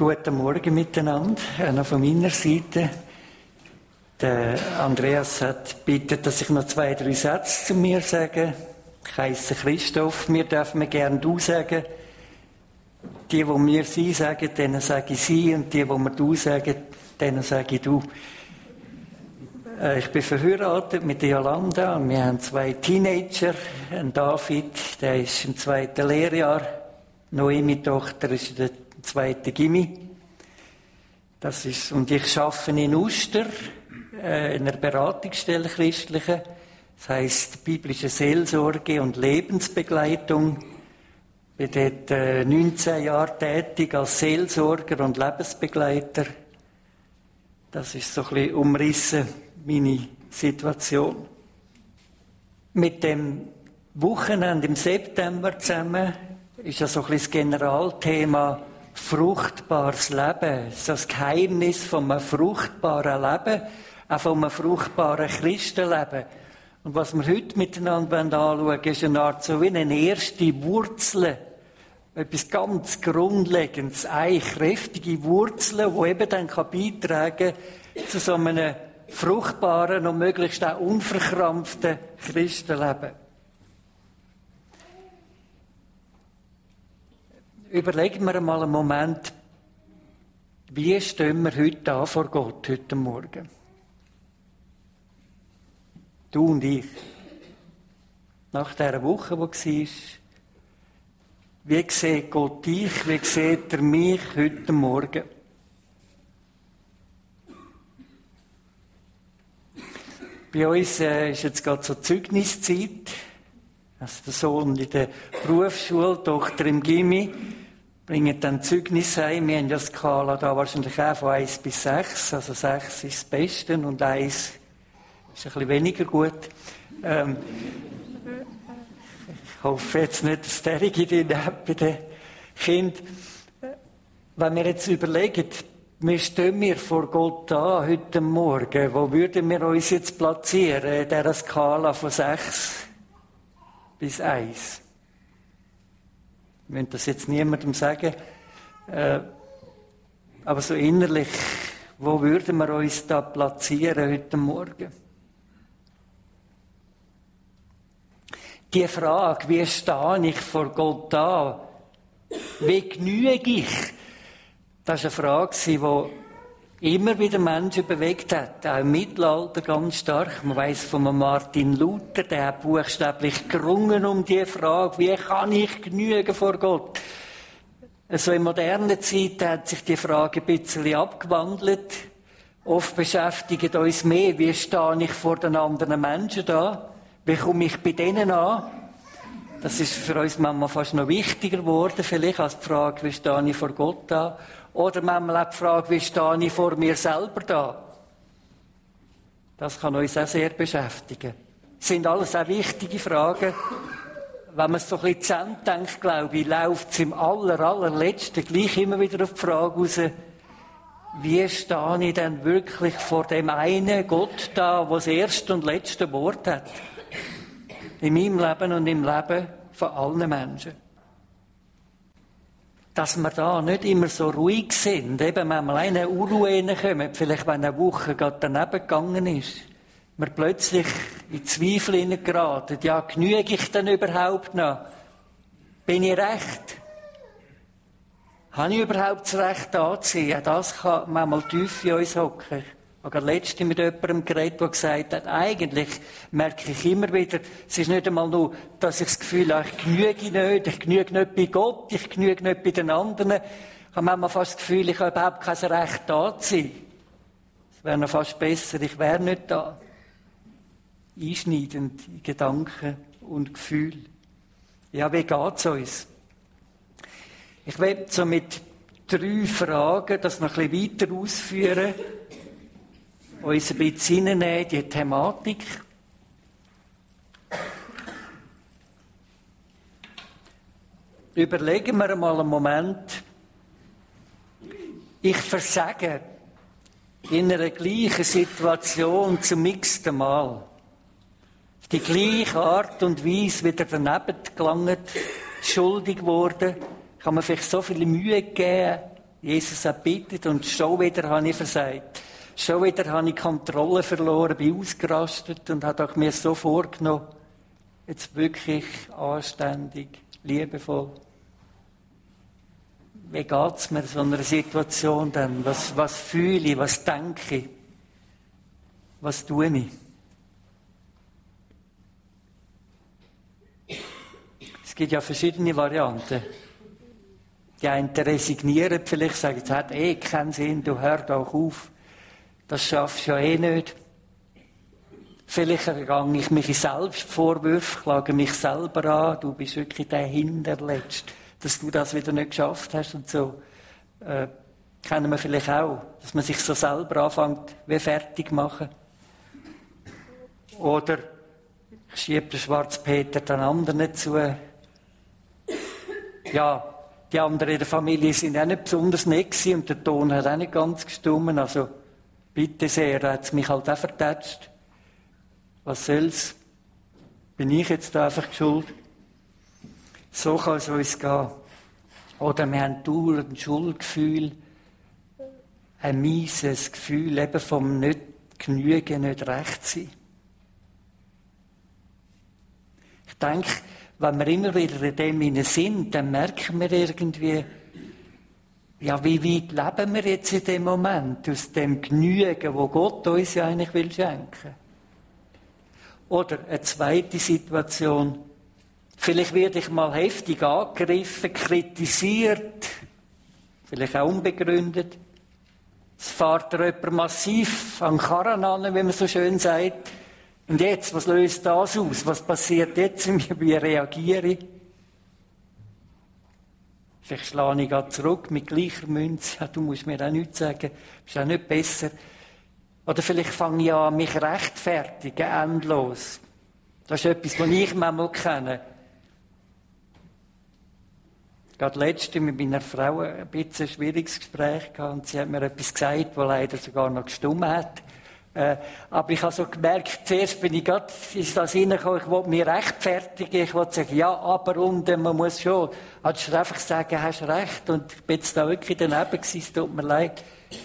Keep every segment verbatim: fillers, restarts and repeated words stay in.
Guten Morgen miteinander, auch noch von meiner Seite. Der Andreas hat gebeten, dass ich noch zwei, drei Sätze zu mir sage. Ich heisse Christoph, mir darf man gerne du sagen. Die, die mir sie sagen, denen sage ich sie, und die, die mir du sagen, denen sage ich du. Ich bin verheiratet mit Jolanda und wir haben zwei Teenager. Ein David, der ist im zweiten Lehrjahr. Noemi, Tochter, ist in der zweiten Gimmi. Das ist, und ich arbeite in Uster, äh, in einer Beratungsstelle christliche. Das heisst biblische Seelsorge und Lebensbegleitung. Ich bin dort äh, neunzehn Jahre tätig als Seelsorger und Lebensbegleiter. Das ist so ein bisschen umrissen, meine Situation. Mit dem Wochenende im September zusammen ist ja so ein bisschen das Generalthema fruchtbares Leben. Das ist das Geheimnis von einem fruchtbaren Leben, auch von einem fruchtbaren Christenleben. Und was wir heute miteinander anschauen wollen, ist eine Art so wie eine erste Wurzel. Etwas ganz Grundlegendes, eine kräftige Wurzel, die eben dann beitragen kann zu so einem fruchtbaren und möglichst auch unverkrampften Christenleben. Überlegen wir einmal einen Moment, wie stehen wir heute an vor Gott, heute Morgen? Du und ich. Nach dieser Woche, die war, wie sieht Gott dich, wie sieht er mich heute Morgen? Bei uns äh, ist jetzt gerade so Zeugniszeit. Also der Sohn in der Berufsschule, die Tochter im Gimmi, bringen dann Zeugnis heim. Wir haben ja Skala da wahrscheinlich auch von eins bis sechs. Also sechs ist das Beste und eins ist ein bisschen weniger gut. Ähm, ich hoffe jetzt nicht, dass der drin hat bei den Kindern. Wenn wir jetzt überlegen, wie stehen wir vor Gott an heute Morgen? Wo würden wir uns jetzt platzieren in dieser Skala von sechs bis eins? Ich will das jetzt niemandem sagen. Äh, aber so innerlich, wo würden wir uns da platzieren heute Morgen? Die Frage, wie stehe ich vor Gott an? Wie genüge ich? Das war eine Frage, die immer wieder Menschen bewegt hat. Auch im Mittelalter ganz stark. Man weiss von Martin Luther, der hat buchstäblich gerungen um die Frage, wie kann ich genügen vor Gott? Also in moderner Zeit hat sich die Frage ein bisschen abgewandelt. Oft beschäftigt uns mehr, wie stehe ich vor den anderen Menschen da? Wie komme ich bei denen an? Das ist für uns manchmal fast noch wichtiger geworden, vielleicht als die Frage, wie stehe ich vor Gott an? Oder manchmal auch die Frage, wie stehe ich vor mir selber da? Das kann uns auch sehr beschäftigen. Das sind alles auch wichtige Fragen. Wenn man es so ein bisschen zusammendenkt, glaube ich, läuft es im aller, allerletzten gleich immer wieder auf die Frage raus, wie stehe ich denn wirklich vor dem einen Gott da, der das erste und letzte Wort hat? In meinem Leben und im Leben von allen Menschen. Dass wir da nicht immer so ruhig sind, eben wenn wir in eine Unruhe reinkommen, vielleicht wenn eine Woche gerade daneben gegangen ist, wir plötzlich in Zweifel hineingeraten, ja, genüge ich denn überhaupt noch? Bin ich recht? Habe ich überhaupt das Recht anzuziehen? Das kann manchmal tief in uns hocken. Ich habe letztens mit jemandem geredet, der gesagt hat, eigentlich merke ich immer wieder, es ist nicht einmal nur, dass ich das Gefühl habe, ich genüge nicht, ich genüge nicht bei Gott, ich genüge nicht bei den anderen. Ich habe manchmal fast das Gefühl, ich habe überhaupt kein Recht da zu sein. Es wäre noch fast besser, ich wäre nicht da. Einschneidend in Gedanken und Gefühl. Ja, wie geht es uns? Ich will so mit drei Fragen das noch ein bisschen weiter ausführen, uns ein bisschen hineinnehmen, die Thematik. Überlegen wir einmal einen Moment. Ich versage in einer gleichen Situation zum x-ten Mal. Auf die gleiche Art und Weise wieder daneben gelangt, schuldig geworden. Ich habe mir vielleicht so viel Mühe gegeben, Jesus hat bittet und schon wieder habe ich versagt. Schon wieder habe ich Kontrolle verloren, bin ausgerastet und habe auch mir so vorgenommen, jetzt wirklich anständig, liebevoll. Wie geht es mir in so einer Situation dann? Was, was fühle ich? Was denke ich? Was tue ich? Es gibt ja verschiedene Varianten. Die einen resignieren, vielleicht sagen, es hat eh keinen Sinn, du hör doch auf. Das schaffst du ja eh nicht. Vielleicht gehe ich mich in Selbstvorwürfe, klage mich selber an, du bist wirklich der Hinterletzte, dass du das wieder nicht geschafft hast und so. Äh, kennen wir vielleicht auch, dass man sich so selber anfängt, wie fertig machen. Oder ich schiebe den Schwarzpeter den anderen zu. Ja, die anderen in der Familie sind auch nicht besonders nett gewesen und der Ton hat auch nicht ganz gestummen. Also, bitte sehr, er hat es mich halt auch vertätscht. Was soll's? Bin ich jetzt da einfach schuld? So kann es uns gehen. Oder wir haben dauernd ein Schuldgefühl, ein mieses Gefühl eben vom nicht genügen, nicht recht sein. Ich denke, wenn wir immer wieder in dem hinein sind, dann merken wir irgendwie, ja, wie weit leben wir jetzt in dem Moment, aus dem Genügen, wo Gott uns ja eigentlich will schenken. Oder eine zweite Situation, vielleicht werde ich mal heftig angegriffen, kritisiert, vielleicht auch unbegründet. Es fährt dir jemand massiv an den Karren an, wie man so schön sagt. Und jetzt, was löst das aus? Was passiert jetzt in mir? Wie reagiere ich? Vielleicht schlage ich gerade zurück mit gleicher Münze. Ja, du musst mir auch nichts sagen. Bist auch nicht besser. Oder vielleicht fange ich an, mich rechtfertigen, endlos. Das ist etwas, was ich manchmal kenne. Gerade letzte mit meiner Frau ein bisschen ein schwieriges Gespräch gehabt und sie hat mir etwas gesagt, das leider sogar noch gestummt hat. Äh, aber ich habe so gemerkt, zuerst bin ich gerade, ist das reingekommen, ich wollte mich rechtfertigen, ich wollte sagen, ja, aber und, man muss schon. Anstatt einfach sagen, hast recht, und ich bin jetzt da wirklich daneben gewesen, es tut mir leid.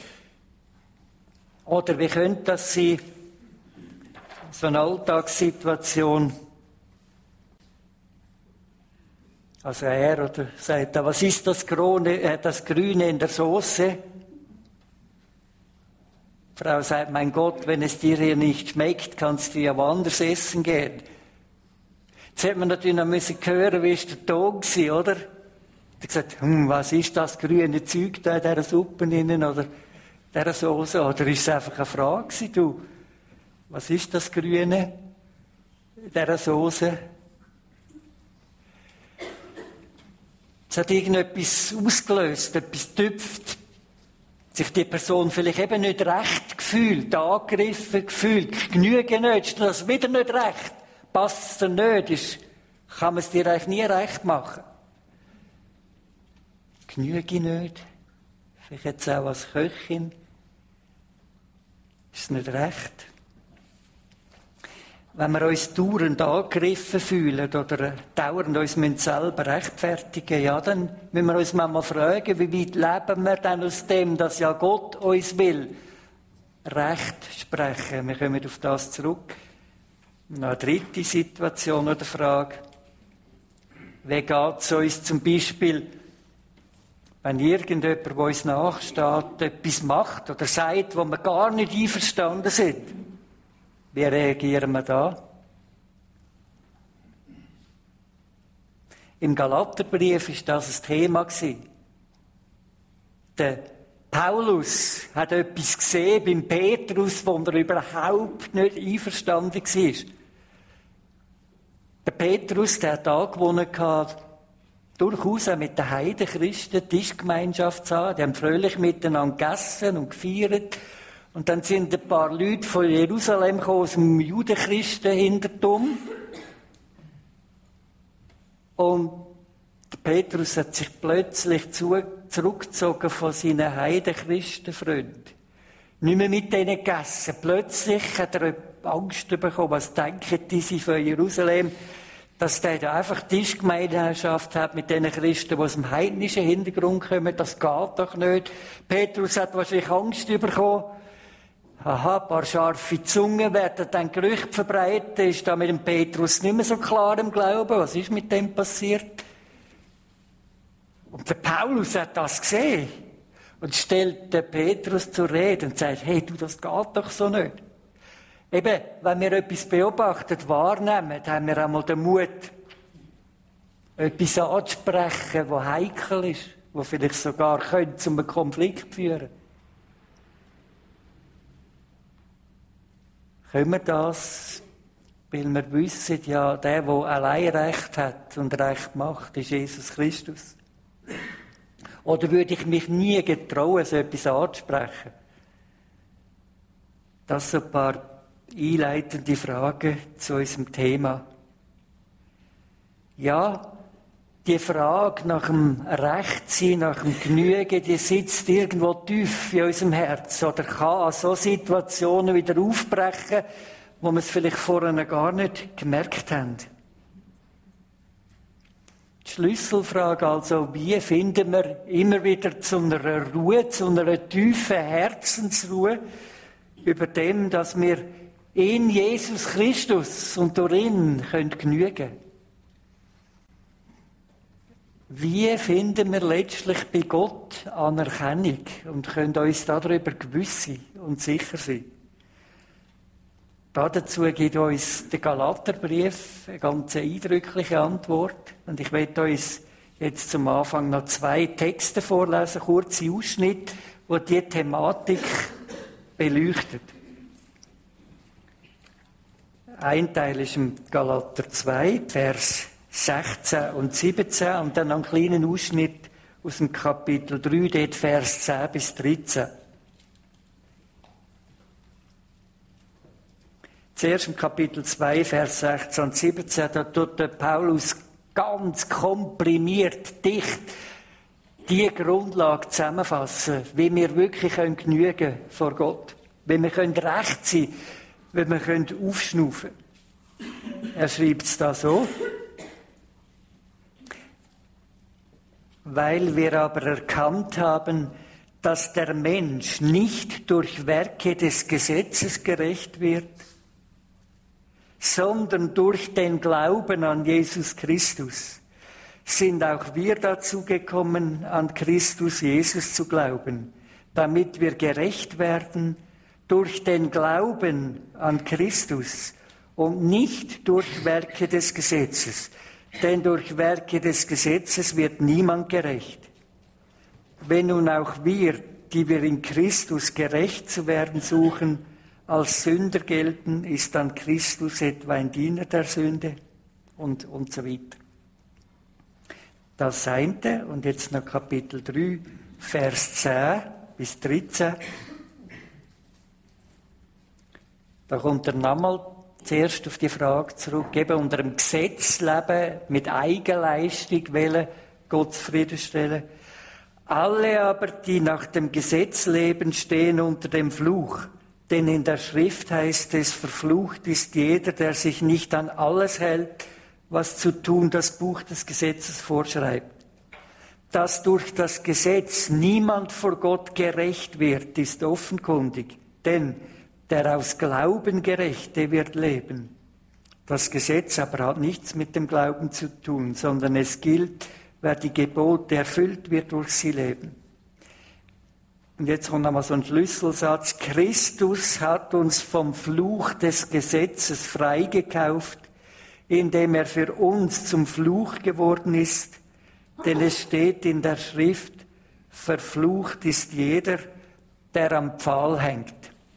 Oder wie könnte das sein, so eine Alltagssituation, also er oder sagt, was ist das Grüne, äh, das Grüne in der Soße? Die Frau sagt, mein Gott, wenn es dir hier nicht schmeckt, kannst du ja woanders essen gehen. Jetzt hätte man natürlich noch müssen hören, wie ist der Ton gewesen, oder? Er hat gesagt, hm, was ist das grüne Zeug da in dieser Suppe innen, oder dieser Soße? Oder ist es einfach eine Frage gewesen, du? Was ist das Grüne in dieser Soße? Es hat irgendetwas ausgelöst, etwas tüpft. Sich die Person vielleicht eben nicht recht gefühlt, angegriffen gefühlt, genügen nicht, ist das wieder nicht recht, passt es dir nicht, ist, kann man es dir eigentlich nie recht machen. Genüge nicht, vielleicht jetzt auch als Köchin, ist es nicht recht. Wenn wir uns dauernd angegriffen fühlen oder dauernd uns selber rechtfertigen, ja, dann müssen wir uns manchmal fragen, wie weit leben wir denn aus dem, dass ja Gott uns will, Recht sprechen. Wir kommen auf das zurück. Noch eine dritte Situation oder Frage. Wie geht es uns zum Beispiel, wenn irgendjemand, der uns nachsteht, etwas macht oder sagt, wo wir gar nicht einverstanden sind? Wie reagieren wir da? Im Galaterbrief war das ein Thema. Der Paulus hat etwas gesehen beim Petrus, wo er überhaupt nicht einverstanden war. Der Petrus, der hat angewohnt, durchaus auch mit den Heidenchristen Tischgemeinschaft zu haben. Die haben fröhlich miteinander gegessen und gefeiert. Und dann sind ein paar Leute von Jerusalem gekommen, aus dem Judenchristenhintertum. Und der Petrus hat sich plötzlich zu, zurückgezogen von seinen Heidenchristenfreunden. Nicht mehr mit denen gegessen. Plötzlich hat er Angst bekommen. Was denken die von Jerusalem? dass der da einfach Tischgemeinschaft hat mit den Christen, die aus dem heidnischen Hintergrund kommen. Das geht doch nicht. Petrus hat wahrscheinlich Angst bekommen. Aha, ein paar scharfe Zungen werden dann Gerüchte verbreitet. Ist da mit dem Petrus nicht mehr so klar im Glauben. Was ist mit dem passiert? Und der Paulus hat das gesehen und stellt den Petrus zur Rede und sagt, hey, du, das geht doch so nicht. Eben, wenn wir etwas beobachten, wahrnehmen, haben wir einmal den Mut, etwas anzusprechen, was heikel ist, was vielleicht sogar könnte zu einem Konflikt führen. Können wir das, weil wir wissen, ja, der, der allein Recht hat und Recht macht, ist Jesus Christus. Oder würde ich mich nie getrauen, so etwas anzusprechen? Das sind ein paar einleitende Fragen zu unserem Thema. Ja, die Frage nach dem Rechtsein, nach dem Genügen, die sitzt irgendwo tief in unserem Herz oder kann an so Situationen wieder aufbrechen, wo wir es vielleicht vorher gar nicht gemerkt haben. Die Schlüsselfrage also, wie finden wir immer wieder zu einer Ruhe, zu einer tiefen Herzensruhe über dem, dass wir in Jesus Christus und durch ihn können genügen. Wie finden wir letztlich bei Gott Anerkennung und können uns darüber gewiss sein und sicher sein? Dazu gibt uns der Galaterbrief eine ganz eindrückliche Antwort. Und ich werde uns jetzt zum Anfang noch zwei Texte vorlesen, kurze Ausschnitte, die diese Thematik beleuchtet. Ein Teil ist im Galater zwei, Vers sechzehn und siebzehn, und dann einen kleinen Ausschnitt aus dem Kapitel drei, dort Vers zehn bis dreizehn. Zuerst im Kapitel zwei, Vers sechzehn und siebzehn, da tut der Paulus ganz komprimiert, dicht, die Grundlage zusammenfassen, wie wir wirklich genügen können vor Gott. Wie wir recht sein können, wie wir aufschnaufen können. Er schreibt es da so. Weil wir aber erkannt haben, dass der Mensch nicht durch Werke des Gesetzes gerecht wird, sondern durch den Glauben an Jesus Christus, sind auch wir dazu gekommen, an Christus Jesus zu glauben, damit wir gerecht werden durch den Glauben an Christus und nicht durch Werke des Gesetzes. Denn durch Werke des Gesetzes wird niemand gerecht. Wenn nun auch wir, die wir in Christus gerecht zu werden suchen, als Sünder gelten, ist dann Christus etwa ein Diener der Sünde und, und so weiter. Das eine, und jetzt noch Kapitel drei, Vers zehn bis dreizehn. Da kommt er nochmal zuerst auf die Frage zurück, eben unter dem Gesetz leben, mit Eigenleistung wollen, Gott zufriedenstellen. Alle aber, die nach dem Gesetz leben, stehen unter dem Fluch. Denn in der Schrift heißt es, verflucht ist jeder, der sich nicht an alles hält, was zu tun das Buch des Gesetzes vorschreibt. Dass durch das Gesetz niemand vor Gott gerecht wird, ist offenkundig. Denn der aus Glauben Gerechte wird leben. Das Gesetz aber hat nichts mit dem Glauben zu tun, sondern es gilt, wer die Gebote erfüllt, wird durch sie leben. Und jetzt kommt nochmal so ein Schlüsselsatz. Christus hat uns vom Fluch des Gesetzes freigekauft, indem er für uns zum Fluch geworden ist. Denn es steht in der Schrift, verflucht ist jeder, der am Pfahl hängt.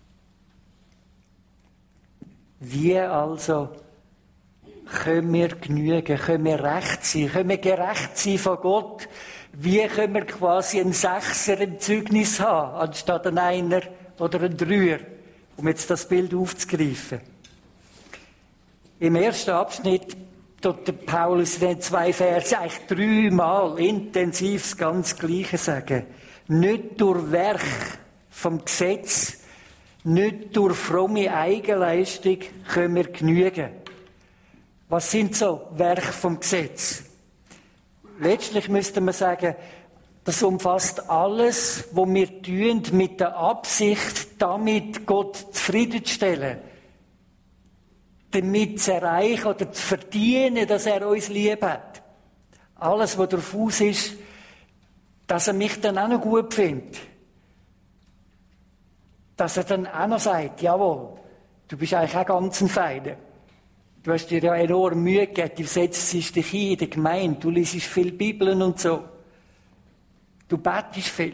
Wie also können wir genügen, können wir recht sein, können wir gerecht sein von Gott? Wie können wir quasi einen Sechser im Zeugnis haben, anstatt einen Einer oder einen Dreier, um jetzt das Bild aufzugreifen? Im ersten Abschnitt tut der Paulus in den zwei Versen eigentlich dreimal intensiv das ganz Gleiche sagen. Nicht durch Werk vom Gesetz, nicht durch fromme Eigenleistung können wir genügen. Was sind so Werke vom Gesetz? Letztlich müsste man sagen, das umfasst alles, was wir tun, mit der Absicht, damit Gott zufriedenzustellen. Damit zu erreichen oder zu verdienen, dass er uns lieb hat. Alles, was darauf aus ist, dass er mich dann auch noch gut findet. Dass er dann auch noch sagt, jawohl, du bist eigentlich auch ganz ein Feiner. Du hast dir ja enorm Mühe gegeben, du setzt dich ein in der Gemeinde, du liest viel Bibeln und so. Du betest viel.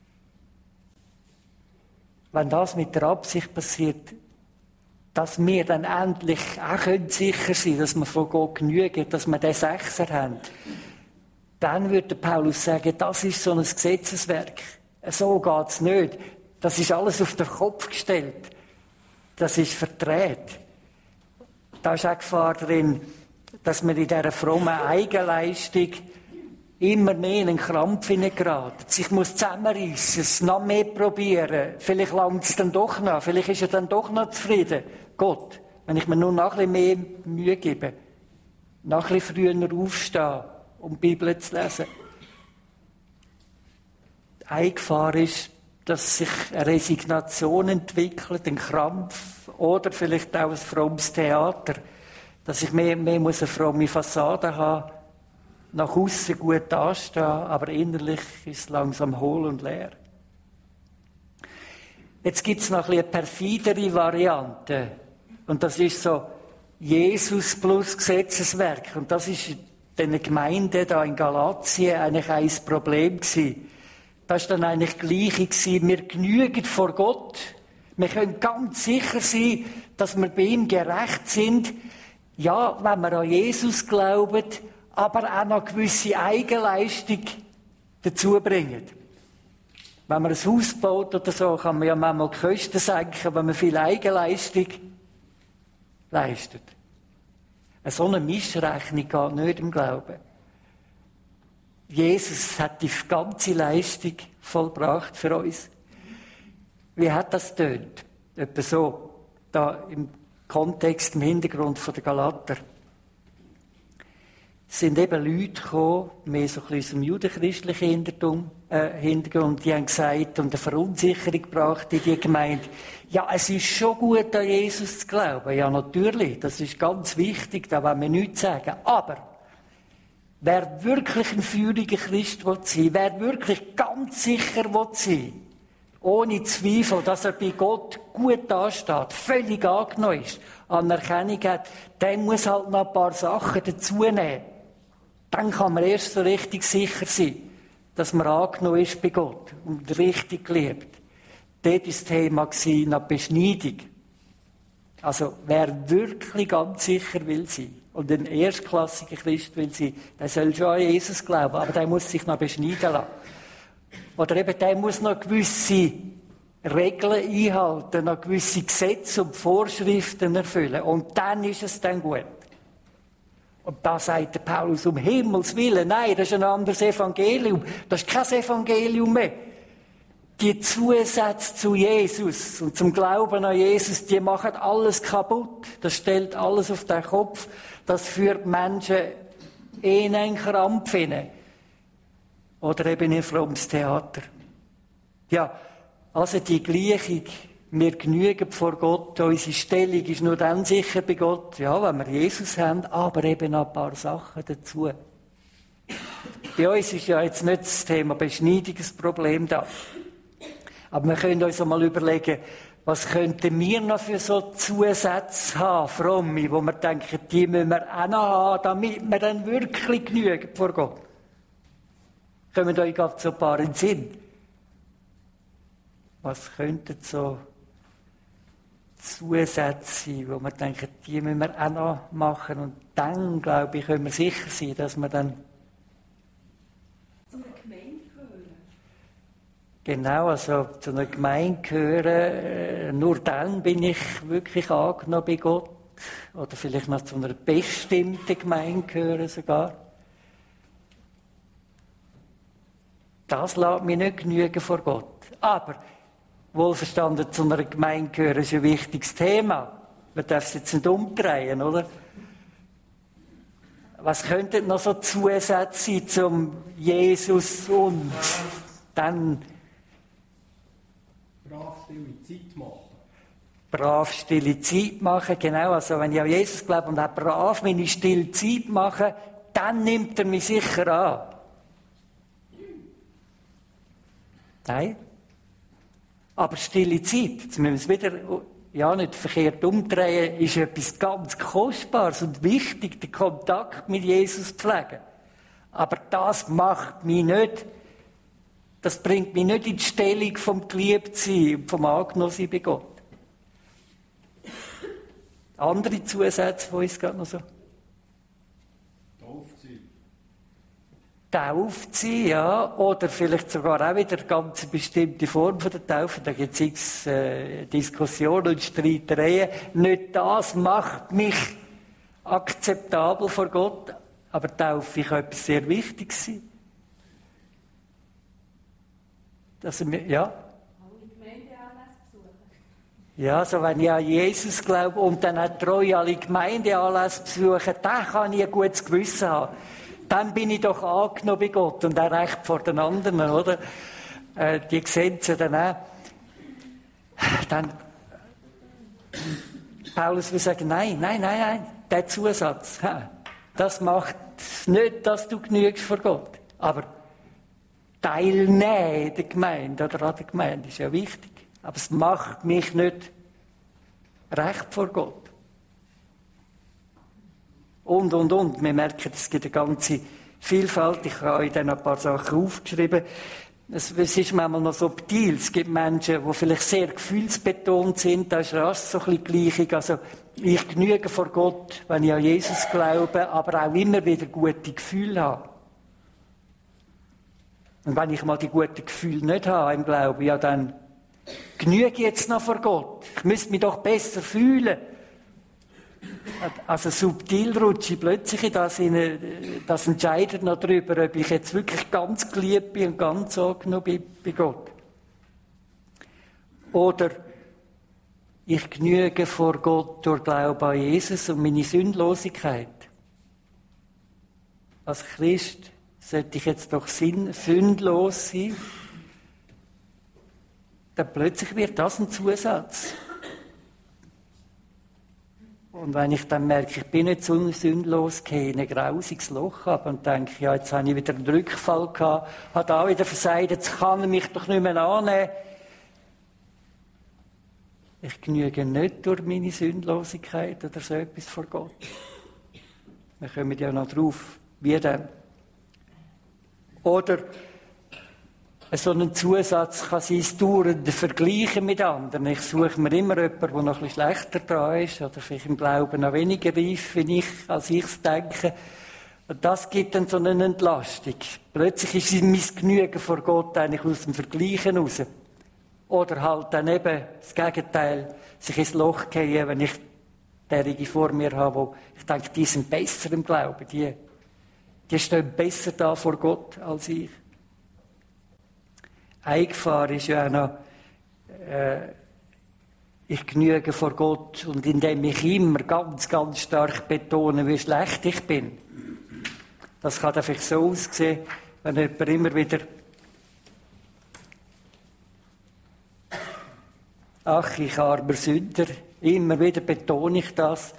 Wenn das mit der Absicht passiert, dass wir dann endlich auch sicher sein können, dass wir von Gott genügen, dass wir den Sechser haben, dann würde Paulus sagen, das ist so ein Gesetzeswerk. So geht es nicht. Das ist alles auf den Kopf gestellt. Das ist verdreht. Da ist auch Gefahr drin, dass man in dieser frommen Eigenleistung immer mehr in einen Krampf hineingerät. Sich muss zusammenreissen, es noch mehr probieren. Vielleicht langt es dann doch noch. Vielleicht ist er dann doch noch zufrieden. Gott, wenn ich mir nur noch ein bisschen mehr Mühe gebe, noch ein bisschen früher aufstehen, um die Bibel zu lesen. Eine Gefahr ist, dass sich eine Resignation entwickelt, ein Krampf oder vielleicht auch ein frommes Theater. Dass ich mehr, mehr muss eine fromme Fassade haben, nach außen gut dastehen, aber innerlich ist es langsam hohl und leer. Jetzt gibt es noch ein eine perfidere Variante. Und das ist so Jesus plus Gesetzeswerk. Und das ist in den Gemeinden da in Galatien eigentlich ein Problem gewesen. Das war dann eigentlich das Gleiche gewesen. Wir genügen vor Gott. Wir können ganz sicher sein, dass wir bei ihm gerecht sind. Ja, wenn wir an Jesus glauben, aber auch noch eine gewisse Eigenleistung dazu bringen. Wenn man ein Haus baut oder so, kann man ja manchmal die Kosten senken, wenn man viel Eigenleistung leistet. Eine so eine Mischrechnung geht nicht im Glauben. Jesus hat die ganze Leistung vollbracht für uns. Wie hat das tönt? Etwa so, da im Kontext, im Hintergrund der Galater. Es sind eben Leute gekommen, mehr so ein bisschen aus dem judenchristlichen Hintergrund, äh, Hintergrund, die haben gesagt und eine Verunsicherung gebracht in die Gemeinde. Ja, es ist schon gut, an Jesus zu glauben. Ja, natürlich, das ist ganz wichtig, da wollen wir nichts sagen. Aber wer wirklich ein feuriger Christ will sein, wer wirklich ganz sicher will sein, ohne Zweifel, dass er bei Gott gut dasteht, völlig angenommen ist, Anerkennung hat, der muss halt noch ein paar Sachen dazu nehmen. Dann kann man erst so richtig sicher sein, dass man angenommen ist bei Gott und richtig geliebt. Dort war das Thema nach Beschneidung. Also, wer wirklich ganz sicher will sein und ein erstklassiger Christ will sein, der soll schon an Jesus glauben, aber der muss sich noch beschneiden lassen. Oder eben, der muss noch gewisse Regeln einhalten, noch gewisse Gesetze und Vorschriften erfüllen. Und dann ist es dann gut. Und da sagt der Paulus, um Himmels Willen, nein, das ist ein anderes Evangelium. Das ist kein Evangelium mehr. Die Zusätze zu Jesus und zum Glauben an Jesus, die machen alles kaputt. Das stellt alles auf den Kopf. Das führt Menschen in einen Krampf hinein. Oder eben in ein frommes Theater. Ja, also die Gleichung, wir genügen vor Gott, unsere Stellung ist nur dann sicher bei Gott, ja, wenn wir Jesus haben, aber eben noch ein paar Sachen dazu. Bei uns ist ja jetzt nicht das Thema Beschneidung ein Problem da. Aber wir können uns einmal überlegen, was könnten wir noch für so Zusätze haben, fromme, wo wir denken, die müssen wir auch noch haben, damit wir dann wirklich genügen vor Gott. Kommen euch gerade so ein paar in den Sinn? Was könnten so Zusätze sein, wo wir denken, die müssen wir auch noch machen und dann, glaube ich, können wir sicher sein, dass wir dann zu einer Gemeinde gehören. Genau, also zu einer Gemeinde gehören, nur dann bin ich wirklich angenommen bei Gott oder vielleicht noch zu einer bestimmten Gemeinde gehören sogar. Das lässt mich nicht genügen vor Gott. Aber wohlverstanden zu einer Gemeinde gehören ist ein wichtiges Thema. Man darf es jetzt nicht umdrehen, oder? Was könnten noch so Zusätze sein zum Jesus und dann brav stille Zeit machen. Brav stille Zeit machen, genau. Also wenn ich an Jesus glaube und auch brav meine stille Zeit mache, dann nimmt er mich sicher an. Nein. Aber stille Zeit, jetzt müssen wir es wieder ja, nicht verkehrt umdrehen, ist etwas ganz Kostbares und wichtig, den Kontakt mit Jesus zu pflegen. Aber das macht mich nicht, das bringt mich nicht in die Stellung vom Geliebtsein und vom Angenommensein bei Gott. Andere Zusätze von uns gerade noch so? Taufziehen. Taufziehen, ja. Oder vielleicht sogar auch wieder eine ganz bestimmte Form von der Taufe. Da gibt es äh, Diskussionen und Streitereien. Nicht das macht mich akzeptabel vor Gott, aber Taufe kann etwas sehr Wichtiges sein. Dass wir, ja. Ja, also wenn ich an Jesus glaube und dann auch treu alle Gemeindeanlässe besuche, dann kann ich ein gutes Gewissen haben. Dann bin ich doch angenommen bei Gott und auch recht vor den anderen, oder? Äh, die sehen sie dann auch. Dann, Paulus will sagen, nein, nein, nein, nein, der Zusatz, das macht nicht, dass du genügst vor Gott. Aber teilnehmen in der Gemeinde oder an der Gemeinde ist ja wichtig. Aber es macht mich nicht recht vor Gott. Und, und, und. Wir merken, es gibt eine ganze Vielfalt. Ich habe euch dann ein paar Sachen aufgeschrieben. Es, es ist manchmal noch subtil. Es gibt Menschen, die vielleicht sehr gefühlsbetont sind. Da ist rasch so ein bisschen Gleichung. Also, ich genüge vor Gott, wenn ich an Jesus glaube, aber auch immer wieder gute Gefühle habe. Und wenn ich mal die guten Gefühle nicht habe im Glauben, ja, dann genüge ich jetzt noch vor Gott. Ich müsste mich doch besser fühlen. Also subtil rutsche ich plötzlich in das, in, das entscheidet noch darüber, ob ich jetzt wirklich ganz geliebt bin und ganz angenommen bin bei Gott. Oder ich genüge vor Gott durch Glauben an Jesus und meine Sündlosigkeit. Als Christ sollte ich jetzt doch sündlos sein. Dann plötzlich wird das ein Zusatz. Und wenn ich dann merke, ich bin nicht so sündlos, gehe in ein grausiges Loch ab und denke, ja, jetzt habe ich wieder einen Rückfall gehabt, habe da wieder versagt, jetzt kann er mich doch nicht mehr annehmen. Ich genüge nicht durch meine Sündlosigkeit oder so etwas vor Gott. Wir kommen ja noch drauf, wie denn. Oder so ein Zusatz kann sein, das dauernde Vergleichen mit anderen. Ich suche mir immer jemanden, der noch ein bisschen schlechter dran ist oder vielleicht im Glauben noch weniger reif wie ich, als ich es denke. Und das gibt dann so eine Entlastung. Plötzlich ist mein Genügen vor Gott eigentlich aus dem Vergleichen raus. Oder halt dann eben das Gegenteil, sich ins Loch gehen, wenn ich derjenige vor mir habe, wo ich denke, die sind besser im Glauben, die, die stehen besser da vor Gott als ich. Eine Gefahr ist ja auch noch, äh, ich genüge vor Gott und indem ich immer ganz, ganz stark betone, wie schlecht ich bin. Das kann einfach so aussehen, wenn jemand immer wieder ach, ich armer Sünder, immer wieder betone ich das.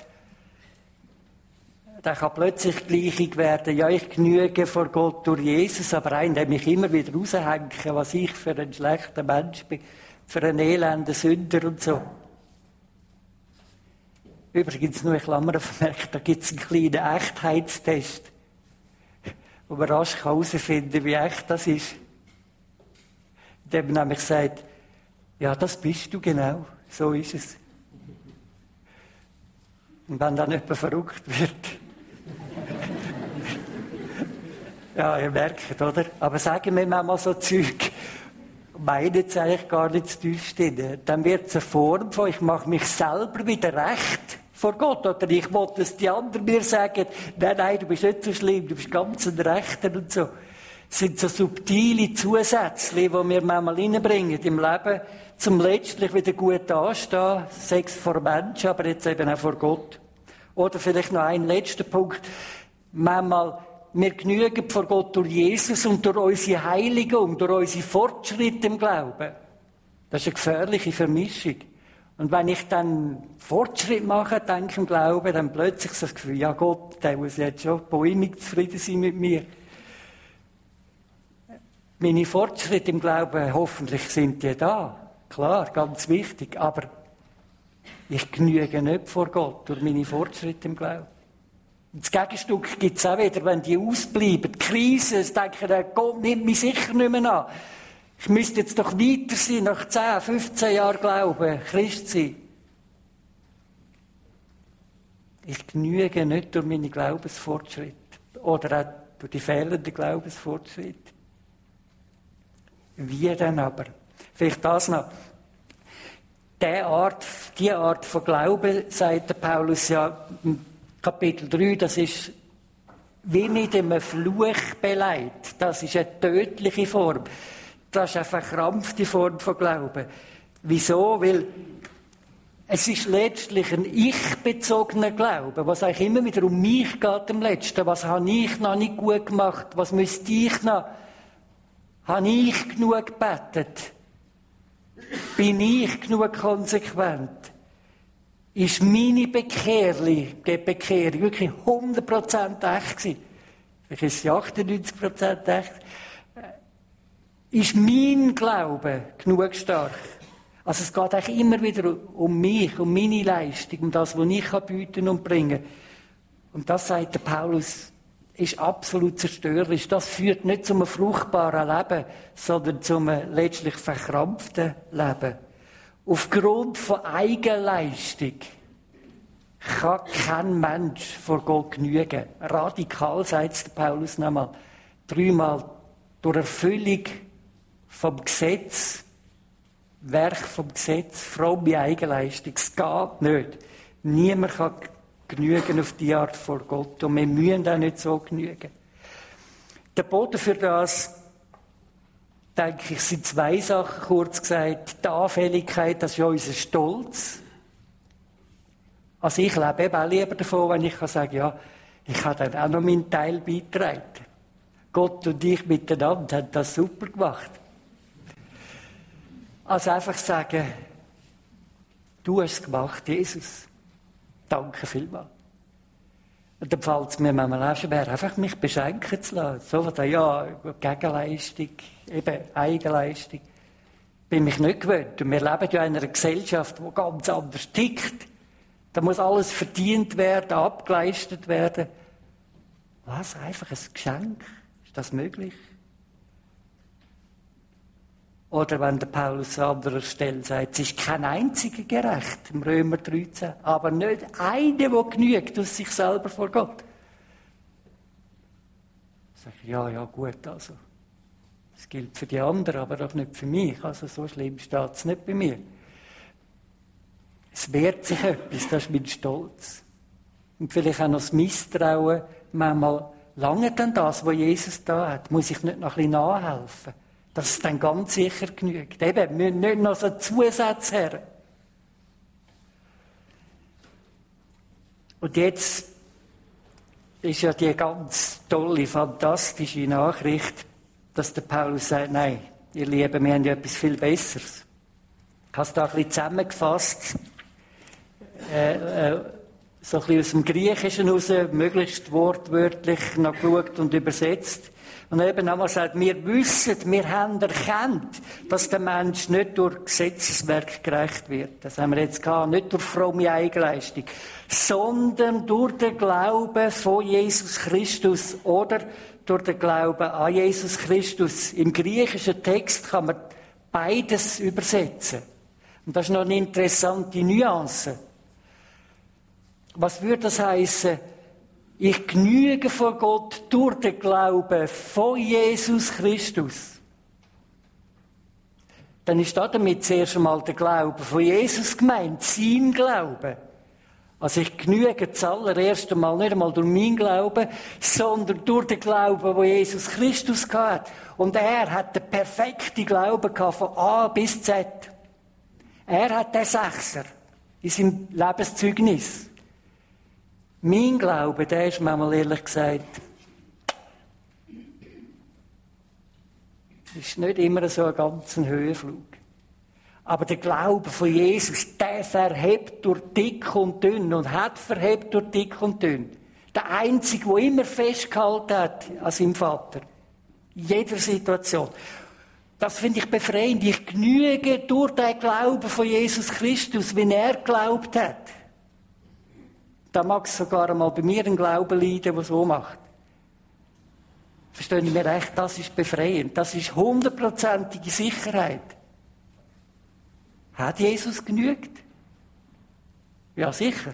Dann kann plötzlich Gleichung werden, ja, ich genüge vor Gott durch Jesus, aber auch indem ich immer wieder raushänge, was ich für ein schlechter Mensch bin, für einen elenden Sünder und so. Übrigens, nur eine Klammer vermerkt, da gibt es einen kleinen Echtheitstest, wo man rasch herausfinden kann, wie echt das ist. Indem man nämlich sagt, ja, das bist du genau, so ist es. Und wenn dann jemand verrückt wird, ja, ihr merkt, oder? Aber sagen wir mal so Zeug, meinen es eigentlich gar nicht zu tief drin. Dann wird es eine Form von, ich mache mich selber wieder recht vor Gott. Oder ich will, dass die anderen mir sagen, nein, nein, du bist nicht so schlimm, du bist ganz ein Rechter und so. Das sind so subtile Zusätze, die wir manchmal reinbringen im Leben, zum letztlich wieder gut anstehen, sechs vor Menschen, aber jetzt eben auch vor Gott. Oder vielleicht noch ein letzter Punkt. Manchmal, wir genügen vor Gott durch Jesus und durch unsere Heiligung, durch unsere Fortschritte im Glauben. Das ist eine gefährliche Vermischung. Und wenn ich dann Fortschritt mache, denke ich im Glauben, dann plötzlich so das Gefühl, ja Gott, der muss jetzt schon bäumig zufrieden sein mit mir. Meine Fortschritte im Glauben, hoffentlich sind die da. Klar, ganz wichtig. Aber ich genüge nicht vor Gott durch meine Fortschritte im Glauben. Das Gegenstück gibt es auch wieder, wenn die ausbleiben. Die Krise, ich denke, Gott nimmt mich sicher nicht mehr an. Ich müsste jetzt doch weiter sein, nach zehn, fünfzehn Jahren Glauben, Christ sein. Ich genüge nicht durch meine Glaubensfortschritte oder auch durch die fehlenden Glaubensfortschritte. Wie denn aber? Vielleicht das noch. Die Art, die Art von Glauben, sagt der Paulus ja im Kapitel drei, das ist wie mit einem Fluch beleidigt. Das ist eine tödliche Form. Das ist eine verkrampfte Form von Glauben. Wieso? Weil es ist letztlich ein ich-bezogener Glaube, was eigentlich immer wieder um mich geht am letzten. Was habe ich noch nicht gut gemacht? Was müsste ich noch? Habe ich genug gebetet? Bin ich genug konsequent? Ist meine Bekehrung, die Bekehrung wirklich hundert Prozent echt gewesen? Vielleicht ist sie achtundneunzig Prozent echt. Ist mein Glaube genug stark? Also es geht eigentlich immer wieder um mich, um meine Leistung, um das, was ich bieten und bringen kann. Und das, sagt der Paulus, ist absolut zerstörerisch. Das führt nicht zu einem fruchtbaren Leben, sondern zu einem letztlich verkrampften Leben. Aufgrund von Eigenleistung kann kein Mensch vor Gott genügen. Radikal, sagt es der Paulus nochmal. Dreimal durch Erfüllung vom Gesetz, Werk vom Gesetz, fromme Eigenleistung. Es geht nicht. Niemand kann genügen auf die Art vor Gott. Und wir müssen auch nicht so genügen. Der Boden für das, denke ich, sind zwei Sachen, kurz gesagt. Die Anfälligkeit, das ist ja unser Stolz. Also ich lebe eben auch lieber davon, wenn ich kann sagen, ja, ich habe dann auch noch meinen Teil beigetragen. Gott und ich miteinander haben das super gemacht. Also einfach sagen, du hast es gemacht, Jesus. Danke vielmals. Und dann fällt es mir manchmal auch schwer, einfach mich beschenken zu lassen. So, da, ja, Gegenleistung, eben Eigenleistung. Bin mich nicht gewöhnt. Und wir leben ja in einer Gesellschaft, die ganz anders tickt. Da muss alles verdient werden, abgeleistet werden. Was? Einfach ein Geschenk? Ist das möglich? Oder wenn der Paulus an anderer Stelle sagt, es ist kein einziger gerecht, im Römer dreizehn, aber nicht einer, der genügt aus sich selber vor Gott. Ich sage, ja, ja, gut, also. Das gilt für die anderen, aber doch nicht für mich. Also so schlimm steht es nicht bei mir. Es wehrt sich etwas, das ist mein Stolz. Und vielleicht auch noch das Misstrauen, manchmal lange dann das, was Jesus da hat, muss ich nicht noch ein bisschen nachhelfen. Dass es dann ganz sicher genügt. Eben, wir müssen nicht noch so Zusätze her. Und jetzt ist ja die ganz tolle, fantastische Nachricht, dass der Paulus sagt, nein, ihr Lieben, wir haben ja etwas viel Besseres. Ich habe es da ein bisschen zusammengefasst, äh, äh, so ein bisschen aus dem Griechischen raus, möglichst wortwörtlich noch geschaut und übersetzt. Und eben einmal sagt, wir wissen, wir haben erkannt, dass der Mensch nicht durch Gesetzeswerk gerecht wird. Das haben wir jetzt gehabt, nicht durch fromme Eigenleistung, sondern durch den Glauben von Jesus Christus oder durch den Glauben an Jesus Christus. Im griechischen Text kann man beides übersetzen. Und das ist noch eine interessante Nuance. Was würde das heißen? Ich genüge vor Gott durch den Glauben von Jesus Christus. Dann ist damit zuerst einmal der Glaube von Jesus gemeint, sein Glaube. Also ich genüge zuallererst einmal nicht einmal durch meinen Glauben, sondern durch den Glauben, den Jesus Christus hatte. Und er hat den perfekten Glauben gehabt, von A bis Z. Er hat den Sechser in seinem Lebenszeugnis. Mein Glaube, der ist manchmal ehrlich gesagt, ist nicht immer so ein ganzer Höhenflug. Aber der Glaube von Jesus, der verhebt durch dick und dünn und hat verhebt durch dick und dünn. Der Einzige, der immer festgehalten hat an seinem Vater. In jeder Situation. Das finde ich befreiend. Ich genüge durch den Glauben von Jesus Christus, wie er geglaubt hat. Da mag es sogar einmal bei mir einen Glauben leiden, der so macht. Verstehen Sie mir recht? Das ist befreiend. Das ist hundertprozentige Sicherheit. Hat Jesus genügt? Ja, sicher.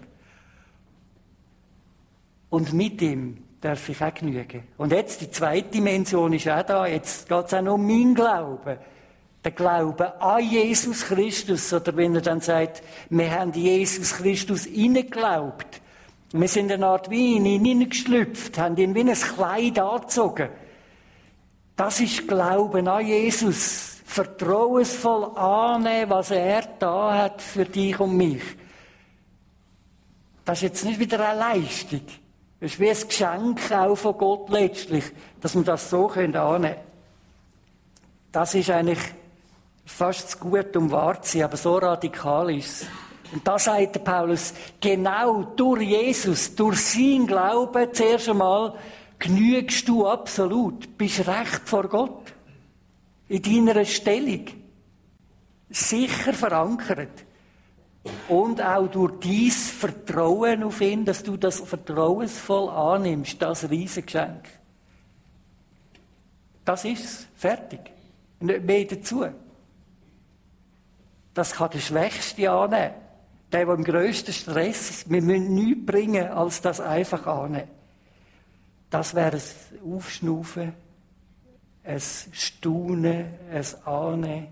Und mit ihm darf ich auch genügen. Und jetzt, die zweite Dimension ist auch da. Jetzt geht es auch noch um meinen Glauben. Der Glaube an Jesus Christus. Oder wenn er dann sagt, wir haben Jesus Christus hineingeglaubt. Wir sind in eine Art wie in ihn hineingeschlüpft, haben ihn wie ein Kleid angezogen. Das ist Glauben an Jesus. Vertrauensvoll annehmen, was er da hat für dich und mich. Das ist jetzt nicht wieder eine Leistung. Das ist wie ein Geschenk auch von Gott letztlich, dass wir das so annehmen können. Das ist eigentlich fast zu gut, um wahr zu sein, aber so radikal ist es. Und da sagt der Paulus, genau durch Jesus, durch seinen Glauben zuerst einmal, genügst du absolut, bist recht vor Gott. In deiner Stellung. Sicher verankert. Und auch durch dein Vertrauen auf ihn, dass du das vertrauensvoll annimmst, das Riesengeschenk. Das ist es. Fertig. Nicht mehr dazu. Das kann der Schwächste annehmen. Der, der im grössten Stress ist. Wir müssen nichts bringen, als das einfach annehmen. Das wäre ein Aufschnaufen, ein Staunen, ein Ahnen.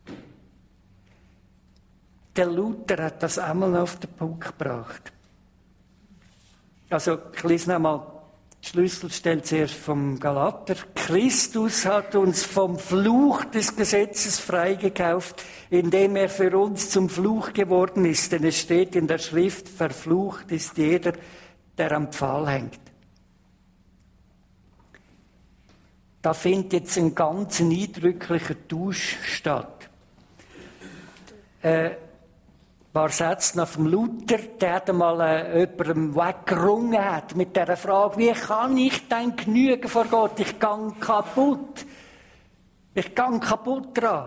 Der Luther hat das einmal auf den Punkt gebracht. Also, ich lese nochmal die Schlüsselstelle zuerst vom Galater. Christus hat uns vom Fluch des Gesetzes freigekauft, indem er für uns zum Fluch geworden ist. Denn es steht in der Schrift, verflucht ist jeder, der am Pfahl hängt. Da findet jetzt ein ganz eindrücklicher Tausch statt. Äh, ein paar Sätze nach dem Luther, der hat einmal äh, jemandem weggerungen hat mit der Frage, wie kann ich denn genügen vor Gott? Ich gehe kaputt. Ich gehe kaputt dran.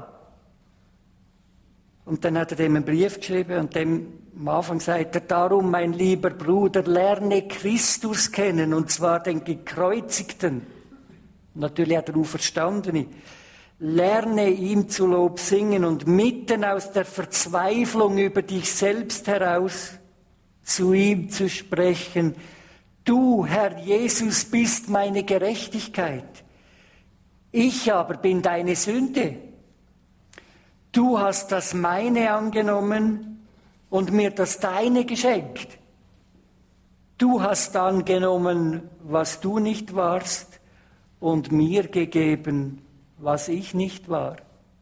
Und dann hat er dem einen Brief geschrieben und dem am Anfang sagt er, darum, mein lieber Bruder, lerne Christus kennen, und zwar den Gekreuzigten. Natürlich hat er Auferstandene. Lerne ihm zu Lob singen und mitten aus der Verzweiflung über dich selbst heraus zu ihm zu sprechen. Du, Herr Jesus, bist meine Gerechtigkeit. Ich aber bin deine Sünde. Du hast das meine angenommen und mir das deine geschenkt. Du hast angenommen, was du nicht warst, und mir gegeben, was ich nicht war.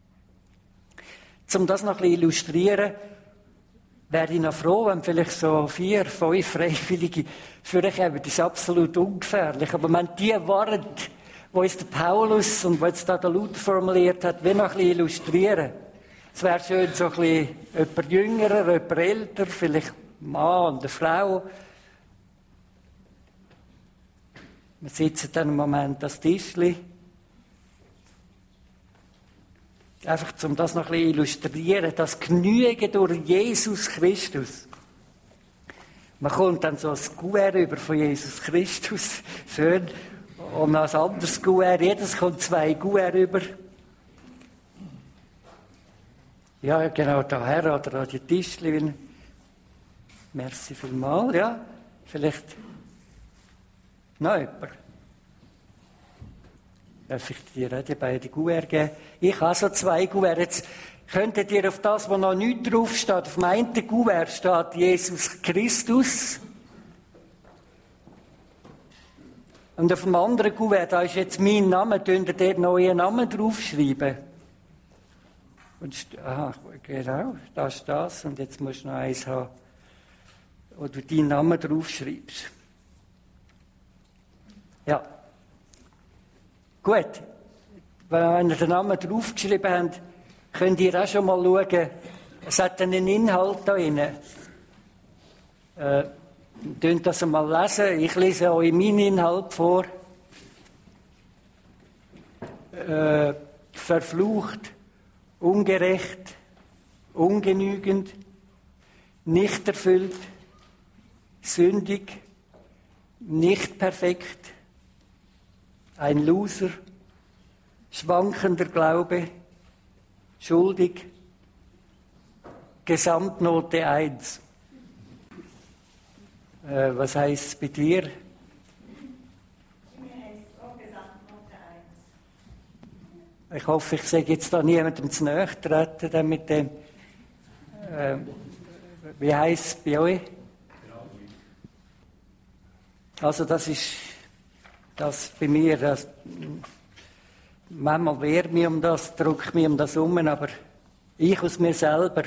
Um das noch ein bisschen illustrieren, wäre ich noch froh, wenn vielleicht so vier, fünf Freiwillige für euch haben. Das ist absolut ungefährlich. Aber wenn die Worte, die jetzt der Paulus und die jetzt da der Luther formuliert hat, wir noch ein bisschen illustrieren. Es wäre schön, so ein bisschen jemand jüngerer, jemand älter, vielleicht ein Mann und eine Frau. Wir sitzen dann einen Moment an das Tischli. Einfach, um das noch ein bisschen illustrieren, das Genügen durch Jesus Christus. Man kommt dann so ein Kuvert über von Jesus Christus, schön, und noch ein anderes Kuvert, jedes kommt zwei Kuvert über. Ja, genau, daher oder an die Tischli. Merci vielmals, ja, vielleicht noch jemand. Darf ich dir auch die beiden Kuvert geben? Ich habe so zwei Kuvert. Jetzt könntet ihr auf das, wo noch nichts draufsteht, auf dem einen Kuvert steht Jesus Christus. Und auf dem anderen Kuvert, da ist jetzt mein Name, könnt ihr dort noch euren Namen draufschreiben. Und, aha, genau, da ist das. Und jetzt musst du noch eins haben. wo du deinen Namen draufschreibst. Ja. Gut. Wenn ihr den Namen draufgeschrieben habt, könnt ihr auch schon mal schauen, es hat einen Inhalt da drin. Äh, Könnt das einmal lesen. Ich lese euch meinen Inhalt vor. Äh, verflucht, ungerecht, ungenügend, nicht erfüllt, sündig, nicht perfekt, ein Loser, schwankender Glaube, schuldig, Gesamtnote eins. Äh, was heisst es bei dir? Mir heisst auch Gesamtnote eins. Ich hoffe, ich sage jetzt da niemandem zu nahe treten mit dem. Äh, wie heisst es bei euch? Also das ist das bei mir. Das, manchmal wehre mich um das, drücke mich um das um, aber ich aus mir selber.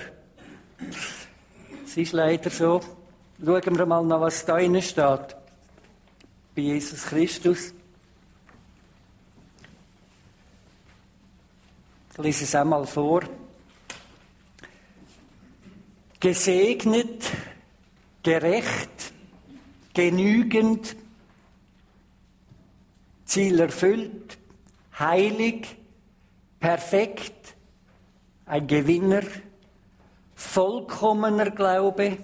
Es ist leider so. Schauen wir mal nach, was da drin steht. Bei Jesus Christus. Ich lese es einmal vor. Gesegnet, gerecht, genügend, Ziel erfüllt, heilig, perfekt, ein Gewinner, vollkommener Glaube,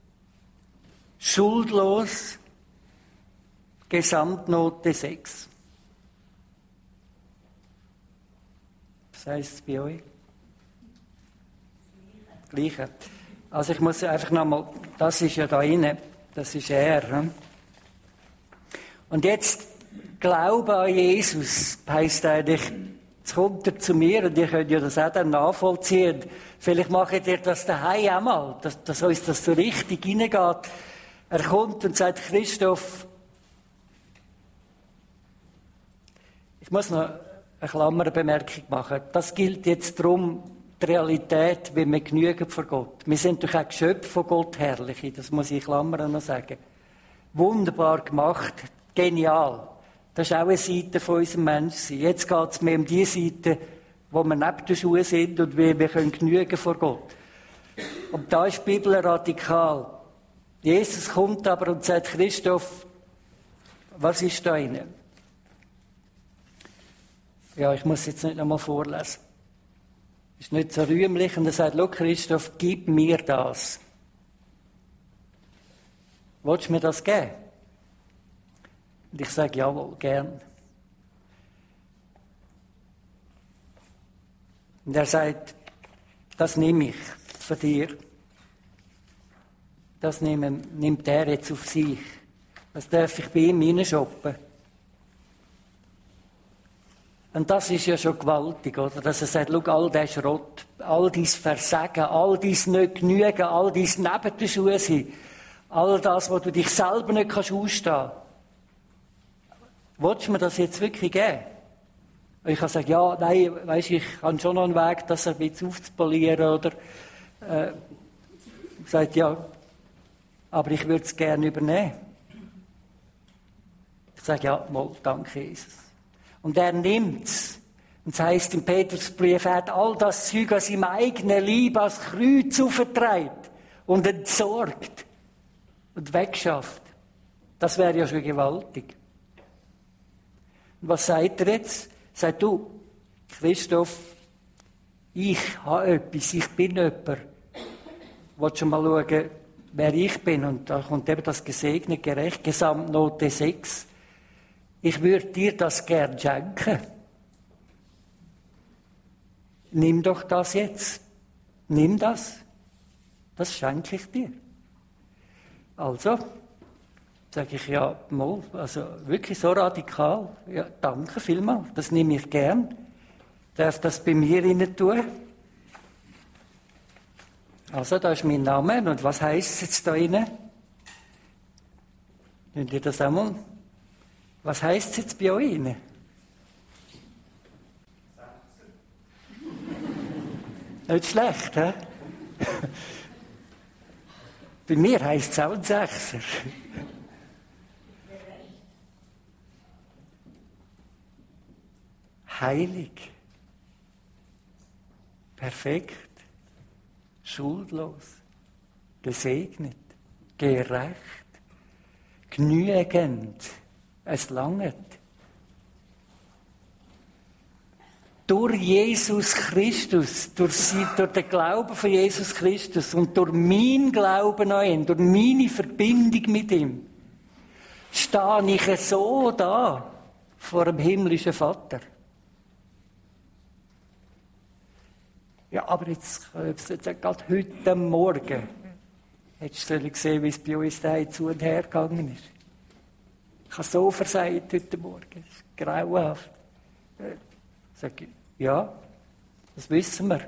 schuldlos, Gesamtnote sechs. Was heisst es bei euch? Das Gleiche. Also ich muss einfach nochmal, das ist ja da inne, das ist er. Hm? Und jetzt, Glaube an Jesus heisst eigentlich, jetzt kommt er zu mir und ihr könnt ja das auch dann nachvollziehen. Vielleicht macht ihr das daheim auch mal, dass, dass uns das so richtig reingeht. Er kommt und sagt, Christoph, ich muss noch eine Klammerbemerkung machen. Das gilt jetzt darum, die Realität, wie wir genügen vor Gott. Wir sind doch auch Geschöpfe von Gott, Herrliche, das muss ich in Klammern noch sagen. Wunderbar gemacht, genial. Das ist auch eine Seite von unserem Menschsein. Jetzt geht es mehr um die Seite, wo wir neben den Schuhen sind und wie wir können genügen vor Gott. Und da ist die Bibel radikal. Jesus kommt aber und sagt, Christoph, was ist da drin? Ja, ich muss jetzt nicht nochmal vorlesen. Ist nicht so rühmlich. Und er sagt, schau Christoph, gib mir das. Willst du mir das geben? Und ich sage, jawohl, gern. Und er sagt, das nehme ich von dir. Das nimmt, nimmt er jetzt auf sich. Das darf ich bei ihm hineinshoppen. Und das ist ja schon gewaltig, oder? Dass er sagt, schau, all der Schrott, all dein Versagen, all dein nicht genügen, all dein neben den Schuhen sein, all das, wo du dich selber nicht kannst ausstehen. Willst du mir das jetzt wirklich geben? Und ich kann sagen, ja, nein, weisst, ich habe schon noch einen Weg, das ein bisschen aufzupolieren, oder, äh, sagt, ja, aber ich würde es gerne übernehmen. Ich sage, ja, mal, danke, Jesus. Und er nimmt es. Und es heisst im Petrusbrief, er hat all das Zeug an seinem eigenen Leib als Kreuz aufgetreibt und entsorgt und weggeschafft. Das wäre ja schon gewaltig. Und was sagt er jetzt? Sagt du, Christoph, ich habe etwas, ich bin jemand. Willst du mal schauen, wer ich bin? Und da kommt eben das gesegnet, gerecht, Gesamtnote sechs. Ich würde dir das gern schenken. Nimm doch das jetzt. Nimm das. Das schenke ich dir. Also, sage ich, ja, mal, also wirklich so radikal. Ja, danke vielmals, das nehme ich gern. Darf das bei mir rein tun? Also, da ist mein Name. Und was heisst es jetzt da rein? Könnt ihr das einmal? Was heisst es jetzt bei euch rein? Nicht schlecht, hä? Bei mir heisst es auch ein Sechser. Heilig. Perfekt. Schuldlos. Gesegnet. Gerecht. Genügend. Es langt. Durch Jesus Christus, durch, sie, durch den Glauben von Jesus Christus und durch meinen Glauben an ihn, durch meine Verbindung mit ihm, stehe ich so da vor dem himmlischen Vater. Ja, aber jetzt, jetzt, jetzt gerade heute Morgen, hättest du gesehen, wie es bei uns da zu und her gegangen ist. Ich habe so versagt heute Morgen. Das ist grauenhaft. Sag ich, ja, das wissen wir.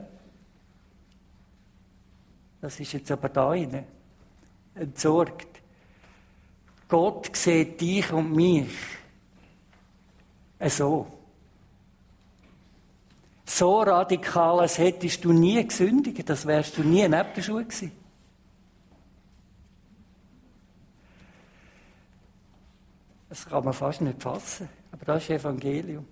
Das ist jetzt aber da rein. Entsorgt. Gott sieht dich und mich so. So radikal, als hättest du nie gesündigt, das wärst du nie neben der Schuhe gewesen. Das kann man fast nicht fassen, aber das ist Evangelium.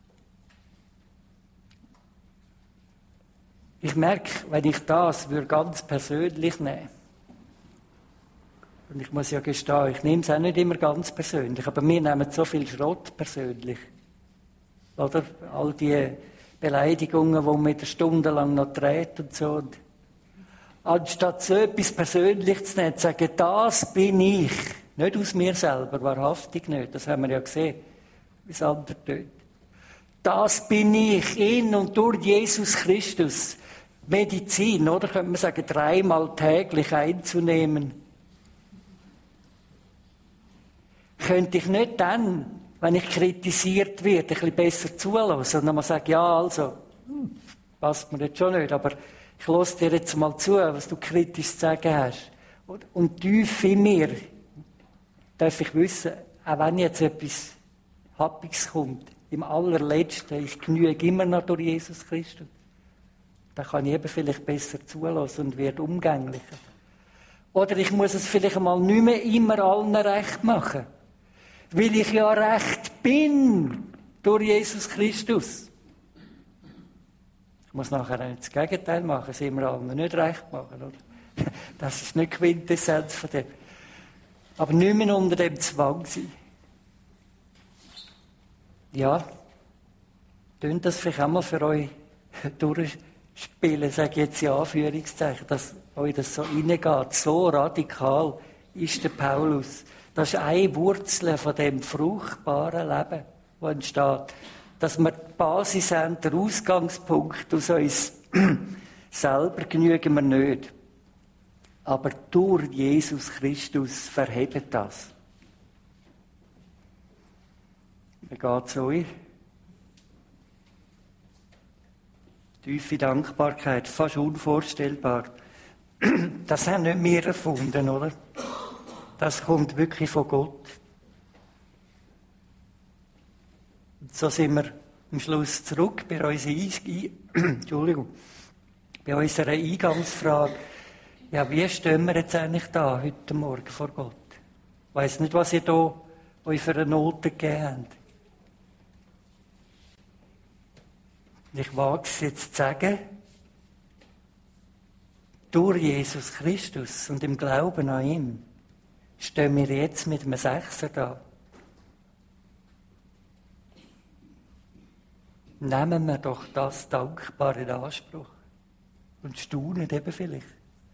Ich merke, wenn ich das würde ganz persönlich nehmen, und ich muss ja gestehen, ich nehme es auch nicht immer ganz persönlich, aber wir nehmen so viel Schrott persönlich. Oder? All die Beleidigungen, die man wieder stundenlang noch dreht und so. Und anstatt so etwas persönlich zu nehmen, zu sagen, das bin ich. Nicht aus mir selber, wahrhaftig nicht. Das haben wir ja gesehen, wie es andere tut. Das bin ich, in und durch Jesus Christus. Medizin, oder? Könnte man sagen, dreimal täglich einzunehmen. Könnte ich nicht dann, wenn ich kritisiert werde, ein bisschen besser zulassen und dann mal sagen, ja, also, hm, passt mir jetzt schon nicht, aber ich lasse dir jetzt mal zu, was du kritisch zu sagen hast. Und tief in mir darf ich wissen, auch wenn jetzt etwas Happiges kommt, im allerletzten, ich genüge immer noch durch Jesus Christus. Dann kann ich eben vielleicht besser zulassen und werde umgänglicher. Oder ich muss es vielleicht einmal nicht mehr immer allen recht machen. Weil ich ja recht bin durch Jesus Christus. Ich muss nachher auch nicht das Gegenteil machen, es immer allen nicht recht machen. Oder? Das ist nicht die Quintessenz von dem. Aber nicht mehr unter dem Zwang sein. Ja, tönt das vielleicht auch mal für euch durchspielen, sage ich jetzt in Anführungszeichen, dass euch das so reingeht. So radikal ist der Paulus. Das ist eine Wurzel von dem fruchtbaren Leben, das entsteht. Dass wir die Basis haben, der Ausgangspunkt aus uns selber genügen wir nicht. Aber durch Jesus Christus verhebt das. Wie geht es euch? Tiefe Dankbarkeit, fast unvorstellbar. Das haben nicht wir erfunden, oder? Das kommt wirklich von Gott. Und so sind wir am Schluss zurück bei unserer, Eing- Entschuldigung, bei unserer Eingangsfrage. Ja, wie stehen wir jetzt eigentlich da heute Morgen vor Gott? Ich weiss nicht, was ihr da euch für eine Note gegeben habt. Ich wage es jetzt zu sagen, durch Jesus Christus und im Glauben an ihn stehen wir jetzt mit einem Sechser da. Nehmen wir doch das dankbar in Anspruch und staunen eben vielleicht.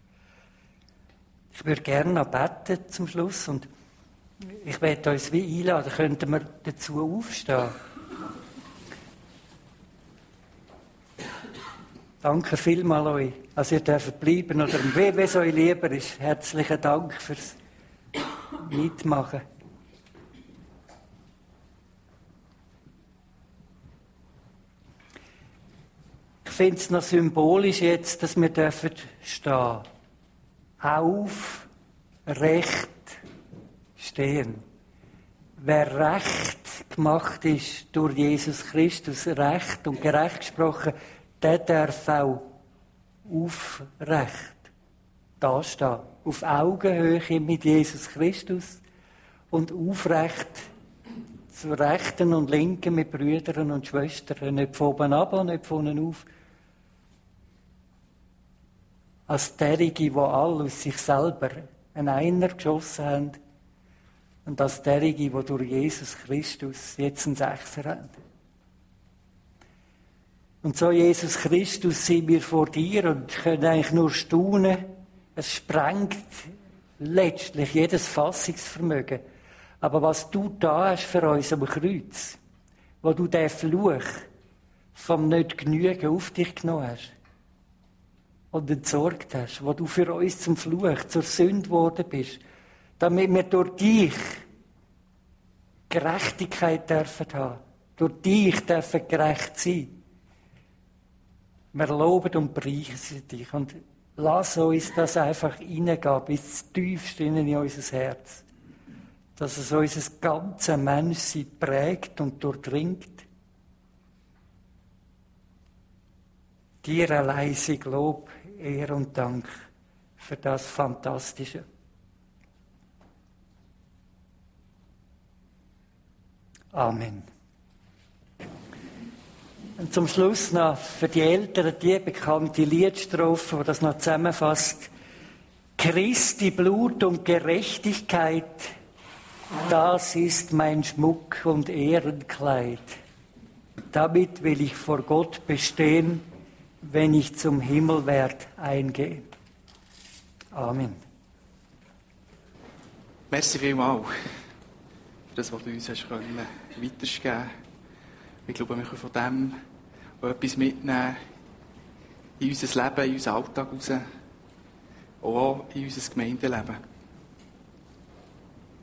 Ich würde gerne noch beten zum Schluss und ich werde uns wie einladen, könnten wir dazu aufstehen. Danke vielmals euch, dass ihr dürft bleiben oder wie es euch lieber ist. Herzlichen Dank fürs Mitmachen. Ich finde es noch symbolisch jetzt, dass wir dürfen stehen. Auf, recht stehen. Wer recht gemacht ist durch Jesus Christus, recht und gerecht gesprochen, der darf auch aufrecht da stehen. Auf Augenhöhe mit Jesus Christus und aufrecht zu Rechten und Linken mit Brüdern und Schwestern. Nicht von oben ab und nicht von unten auf. Als derjenige, die alle aus sich selber einen Einer geschossen haben und als derjenige, die durch Jesus Christus jetzt einen Sechser haben. Und so, Jesus Christus, sind wir vor dir und können eigentlich nur staunen. Es sprengt letztlich jedes Fassungsvermögen. Aber was du da hast für uns am Kreuz, wo du den Fluch vom Nicht-Genügen auf dich genommen hast und entsorgt hast, wo du für uns zum Fluch, zur Sünde geworden bist, damit wir durch dich Gerechtigkeit dürfen haben, durch dich dürfen gerecht sein. Wir loben und preisen dich und lass uns das einfach hineingehen, bis tiefst in unser Herz. Dass es unser ganzes Menschsein prägt und durchdringt. Dir allein sei Lob, Ehre und Dank für das Fantastische. Amen. Und zum Schluss noch für die Älteren die bekannte Liedstrophe, die das noch zusammenfasst. Christi Blut und Gerechtigkeit, das ist mein Schmuck und Ehrenkleid. Damit will ich vor Gott bestehen, wenn ich zum Himmelwert eingehe. Amen. Merci vielmals für das, was du uns hast können, weitergeben konntest. Ich glaube, wir können von dem auch etwas mitnehmen in unser Leben, in unseren Alltag raus, auch in unser Gemeindeleben.